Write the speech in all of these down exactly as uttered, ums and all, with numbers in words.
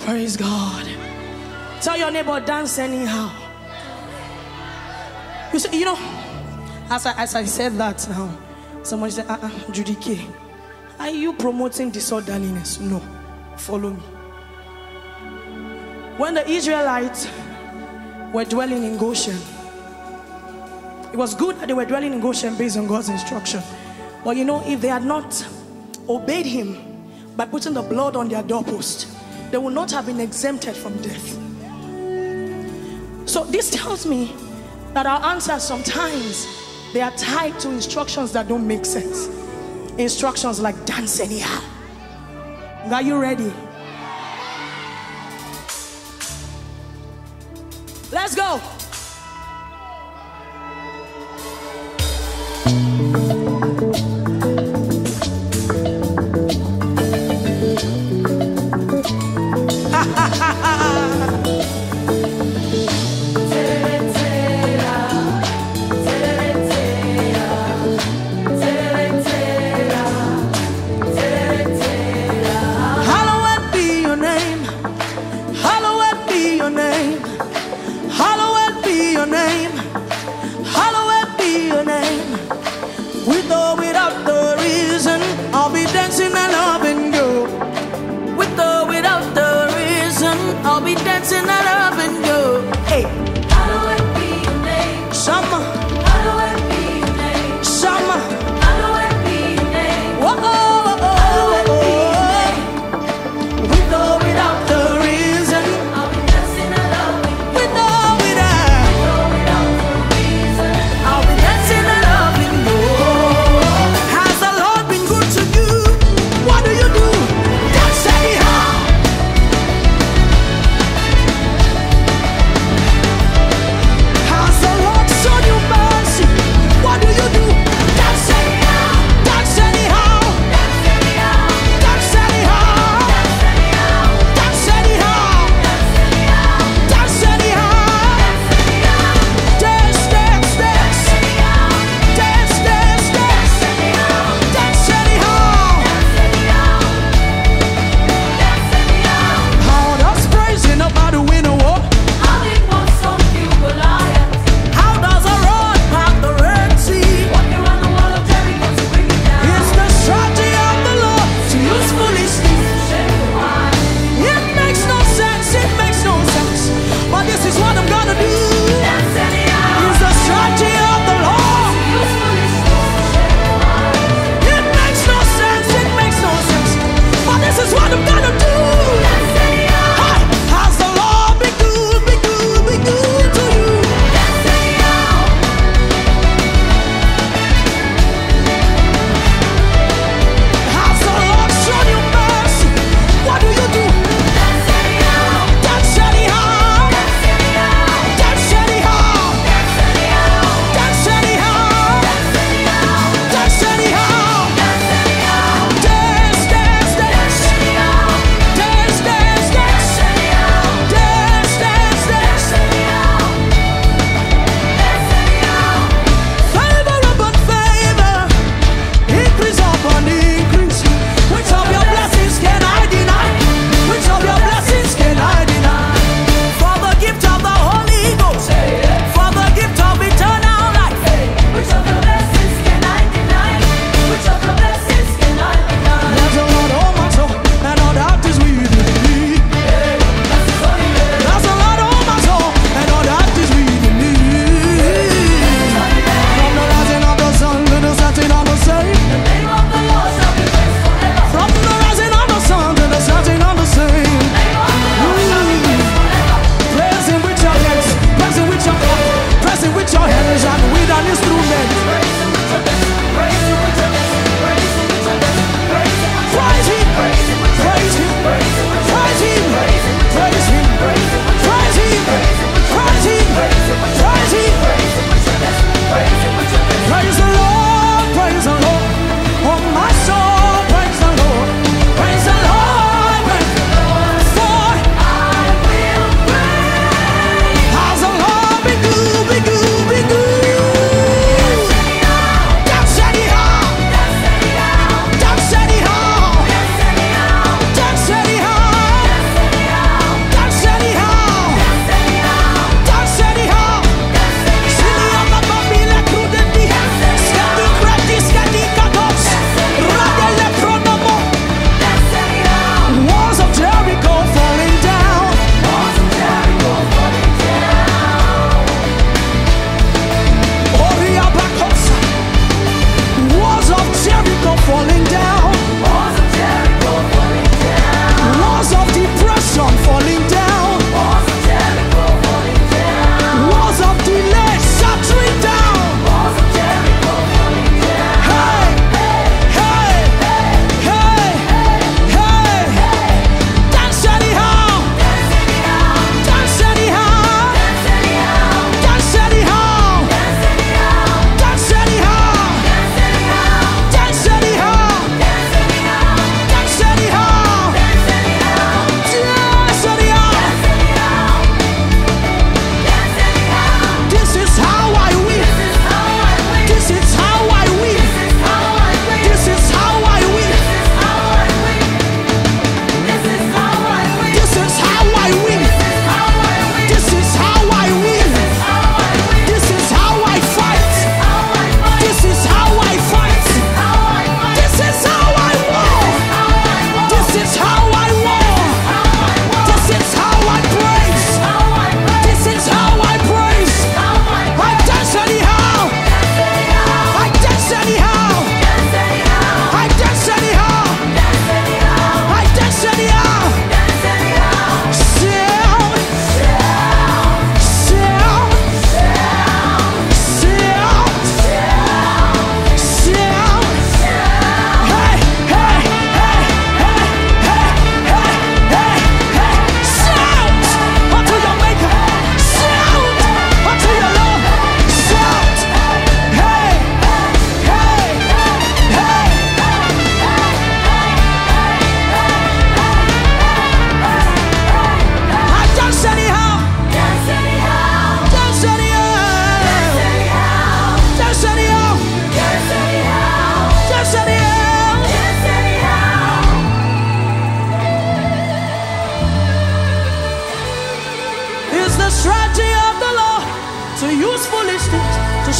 Praise God. Tell your neighbor, dance anyhow. You see, you know, as I, as I said that now, somebody said, uh-uh, Judy K, are you promoting disorderliness? No. Follow me. When the Israelites were dwelling in Goshen, it was good that they were dwelling in Goshen based on God's instruction. But you know, if they had not obeyed him by putting the blood on their doorpost, they would not have been exempted from death. So this tells me that our answers sometimes, they are tied to instructions that don't make sense. Instructions like dance anyhow. Are you ready? Let's go.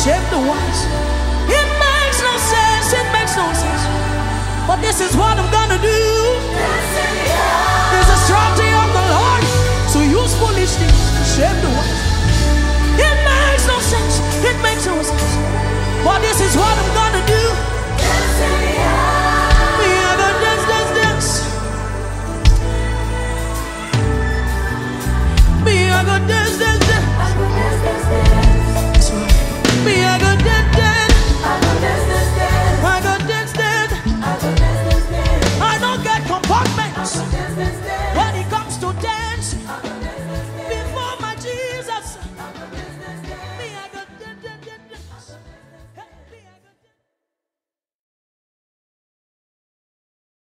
shame the wise. It makes no sense, it makes no sense. But this is what I'm gonna do. There's a strategy